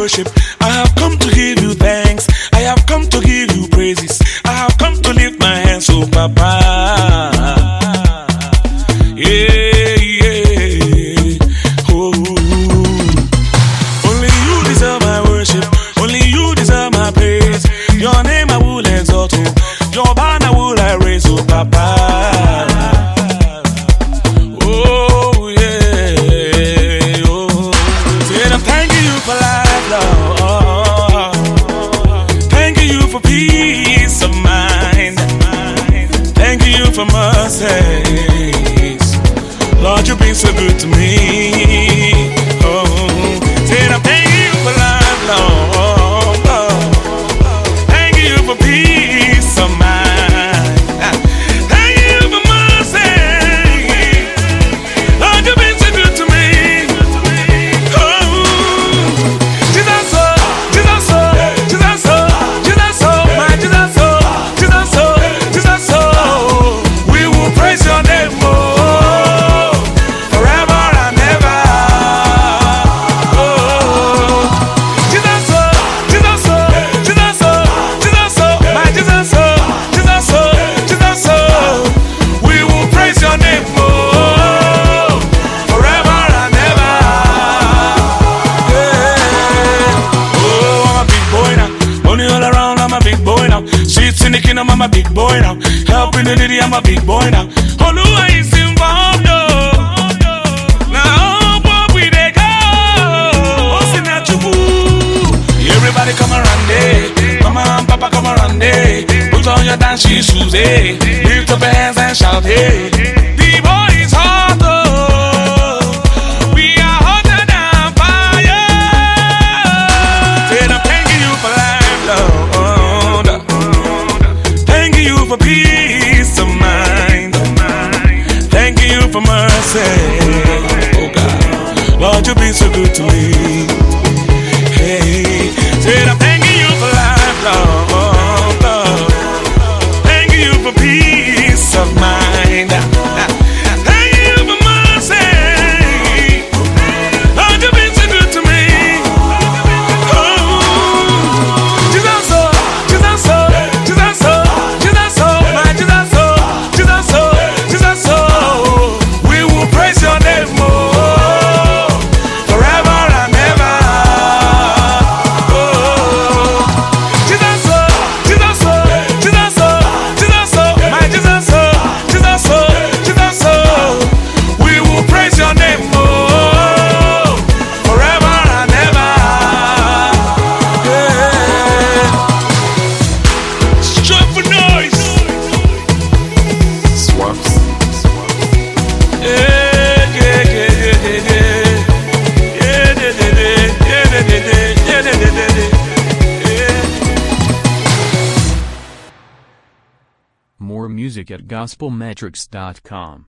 worship. I have come to give you thanks. I have come to give you praises. I have come to lift my hands, oh Papa. Yeah, yeah. Oh, only you deserve my worship. Only you deserve my praise. Your name I will exalt, oh. Your banner will I raise, oh Papa. Oh yeah, oh. Said I'm thanking you for life, Lord. Thanking you for peace of mind. Thanking you for mercies. Lord, you've been so good to me. Oh, said I'm thanking you for life, Lord. Thanking you for peace of mind. Thanking you for mercy. Lord, you've been so good to me. Oh, Jesus, oh, Jesus, oh, Jesus, oh, Jesus, oh, my Jesus, oh, Jesus, oh, Jesus, oh. We will praise your name, oh, forever and ever. Oh, Jesus, oh, Jesus, oh, Jesus, oh, Jesus, oh, my Jesus, oh, Jesus, oh, Jesus, oh. We will praise your name, oh, forever and ever. Yeah. Oh, I'm a big boy now. Money all around, I'm a big boy now. Streets in the kingdom, I'm a big boy now. Helping the needy, I'm a big boy now. Oluwa is involved, oh. Now, what we they go? Oh, everybody come around, eh? Mama and Papa come around, eh? Put on your dancing shoes, eh? Lift up your hands and shout, eh? The boy is hot, oh. We are hotter than fire. Said I'm thanking you for life, Lord. Thanking you for peace of mind. Thanking you for mercy. Oh God, Lord, you've been so good to me. Hey, said I'm thanking you for life, Lord. Thanking you for peace of mind. Thanking you for mercy. Lord, you've been so good to me. Oh, Jesus, oh, Jesus, oh, Jesus, oh, Jesus, oh, my Jesus, oh, Jesus, oh, Jesus, oh. We will praise your name, oh, forever and ever. Oh, Jesus, oh, Jesus, oh, Jesus, oh, Jesus, oh, my Jesus, oh, Jesus, oh, Jesus, oh. We will praise your name, oh, forever and ever. Yeah. Strap for noise. Swaps. Yeah, yeah, yeah, yeah, yeah, yeah. Yeah, yeah, yeah, yeah, yeah, yeah, yeah, yeah, yeah, yeah. More music at gospelmetrics.com.